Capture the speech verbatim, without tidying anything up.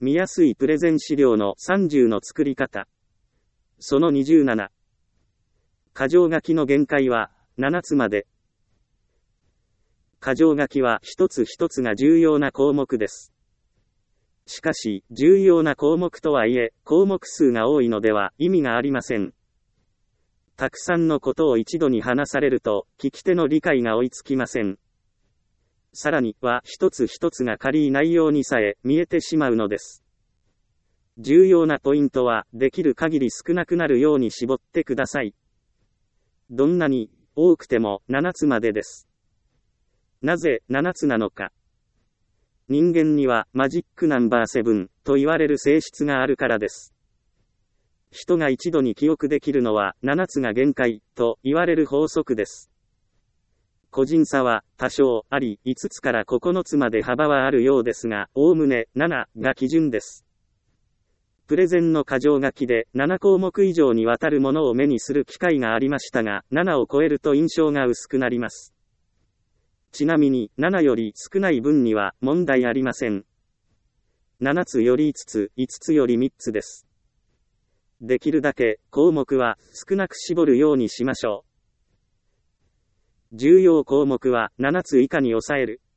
見やすいプレゼン資料のさんじゅうの作り方。そのにじゅうなな。箇条書きの限界はななつまで。箇条書きは一つ一つが重要な項目です。しかし、重要な項目とはいえ、項目数が多いのでは意味がありません。たくさんのことを一度に話されると、聞き手の理解が追いつきません。さらには一つ一つが軽い内容にさえ見えてしまうのです。重要なポイントはできる限り少なくなるように絞ってください。どんなに多くてもななつまでです。なぜななつなのか。人間にはマジックナンバーセブンと言われる性質があるからです。人が一度に記憶できるのはななつが限界と言われる法則です。個人差は多少あり、いつつからここのつまで幅はあるようですが、おおむねななが基準です。プレゼンの箇条書きでななこうもく以上にわたるものを目にする機会がありましたが、ななを超えると印象が薄くなります。ちなみに、ななより少ない分には問題ありません。ななつよりいつつ、いつつよりみっつです。できるだけ項目は少なく絞るようにしましょう。重要項目はななつ以下に抑える。